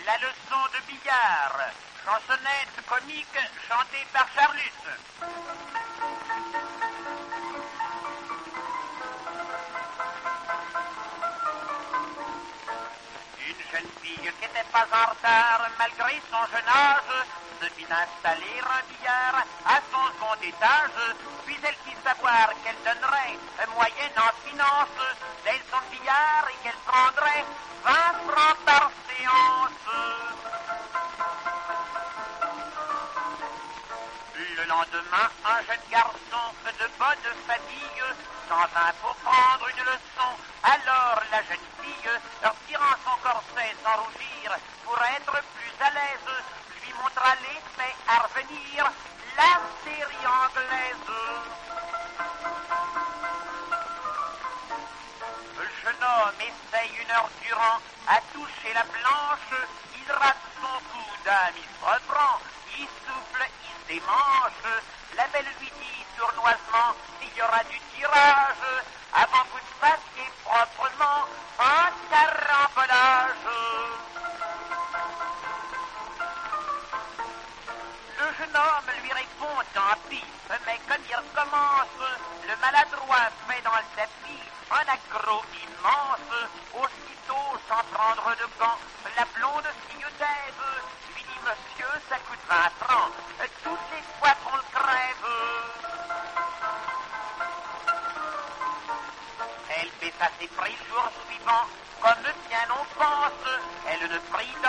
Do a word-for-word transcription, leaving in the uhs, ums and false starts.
La leçon de billard, chansonnette comique chantée par Charlus. Une jeune fille qui n'était pas en retard malgré son jeune âge se fit installer un billard à son second étage, puis elle fit savoir qu'elle donnerait moyenne en finance dès son billard et qu'elle prendrait vingt francs par séance. Le lendemain, un jeune garçon de bonne famille s'en vint pour prendre une leçon. Alors la jeune fille, retirant son corset sans rougir pour être plus à l'aise, lui montra l'effet à revenir, la série anglaise. Le jeune homme essaye une heure durant à toucher la planche, il rate son coup d'âme, il se reprend, il souffle, il se démanche. La belle lui dit sournoisement, il y aura du tirage, avant que vous ne fassiez proprement un carambolage. Le jeune homme lui répond, tant pis, mais comme il recommence, le maladroit fait dans le tapis un accro immense. Aussitôt, sans prendre de gants, la blonde fille d'Ève lui dit, monsieur, ça coûte vingt francs, toutes les fois qu'on le crève. Elle baissa ses prix le jour suivant, comme bien on pense, elle ne prit